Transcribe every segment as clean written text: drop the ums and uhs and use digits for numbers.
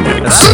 Remix.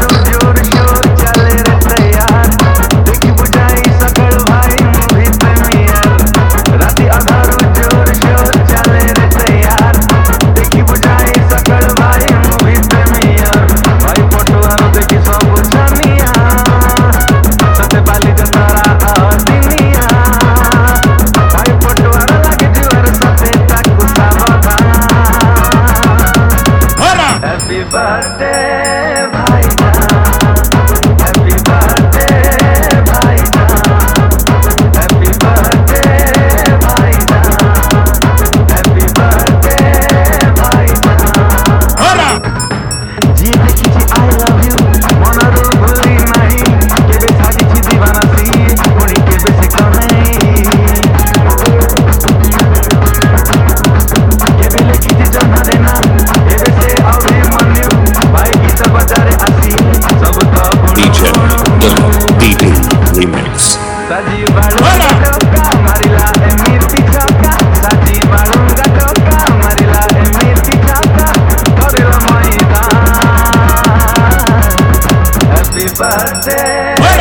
Happy birthday, Bhaina. Happy birthday, Bhaina. Happy birthday, Bhaina. Happy birthday, Bhaina. जी देखी जी I love you, मनारू भूली नहीं, केबे साजी छी दीवाना सी, कोनी केबे से कने, केबे लेखी जी जना देना, केबे से आवे DJ DD Remix. Saji balunga toka, marila emirti chaka. Saji balunga toka, marila emirti chaka. Korila maidan. Happy birthday.